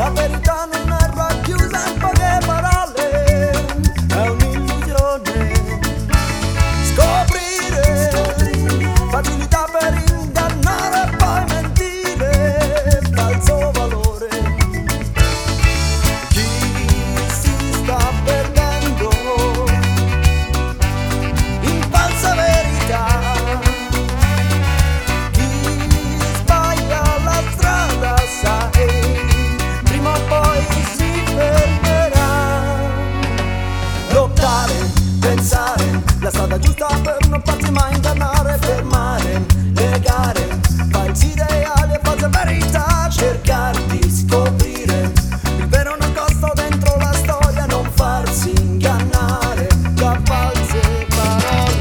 La verità non è racchiusa in poche parole, è un'illusione. Scoprire facilità per ingannare e poi mentire, falso valore. Chi si sta perdendo in falsa verità, chi sbaglia la strada sai, prima o poi si fermerà. Lottare, pensare, la strada giusta per non farsi mai ingannare, fermare, legare, falsi ideali e false verità, cercare di scoprire il vero nascosto dentro la storia, non farsi ingannare da false parole.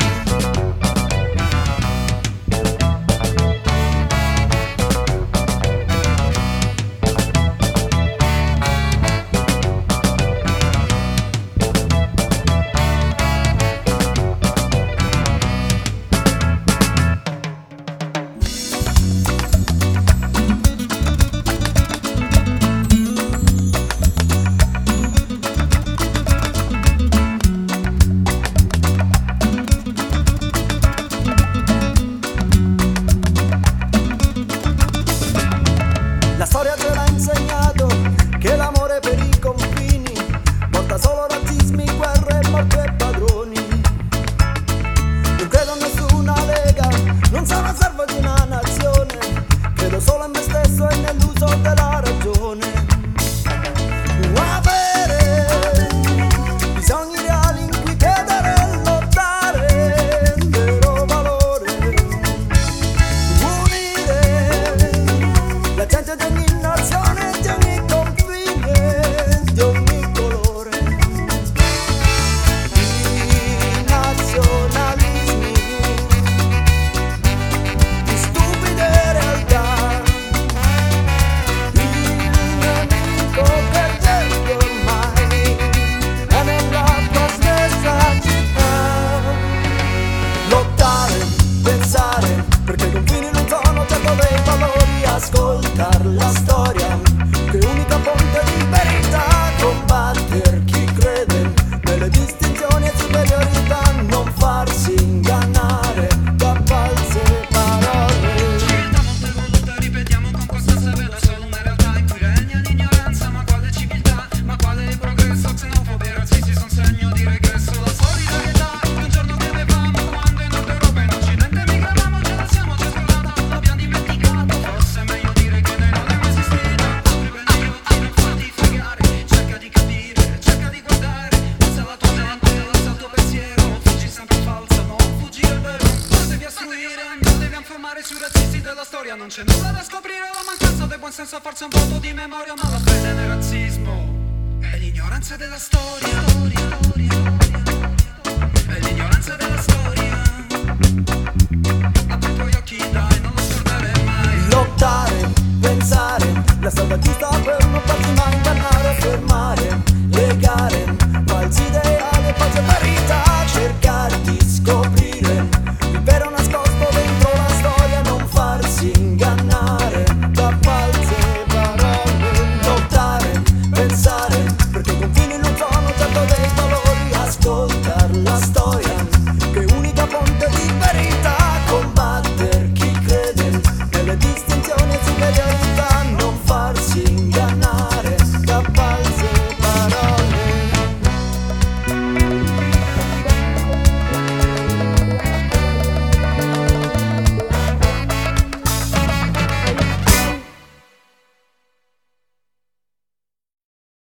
La storia ce l'ha insegnato che l'amore per i confini porta solo razzismi, guerre, morti e padroni. Non credo a nessuna lega, non sono servo di una nazione, credo solo in me stesso e nell'uso della ragione. Avere bisogni reali in cui credere e lottare, vero valore. Unire la gente di ogni nazione, di ogni confine, di ogni colore. I nazionalismi di stupide realtà, il nemico che cerchi ormai è nella tua stessa città. Lottare, pensare, perché i confini non sono certo dei valori, ascoltar la storia che è unica fonte di verità, combattere chi crede nelle distinzioni e superiorità, non farsi ingannare da false parole. Civiltà molte volute ripetiamo con questa severa, solo una realtà in cui regna l'ignoranza. Ma quale civiltà, ma quale progresso? Xenofobia e razzisti sono segno di regresso. La solidarietà che un giorno chiedevamo quando in Nord Europa e in Occidente migravamo, ce la siamo già scordata, l'abbiamo dimenticato. Forse è meglio dire che noi non è mai esistita. Apri, prendi gli occhi, non farti fregare, cerca di capire, cerca di guardare. Usa la tua mente, usa il tuo pensiero, fuggi sempre falso, non fuggire il vero. Non devi istruire, non devi informare sui razzisti della storia. Non c'è nulla da scoprire, la mancanza del buon senso, forse un voto di memoria. Ma la fede nel razzismo è l'ignoranza della storia. È l'ignoranza della storia. Apri i tuoi occhi, dai, non lo scordare mai. Lottare, pensare, la strada giusta per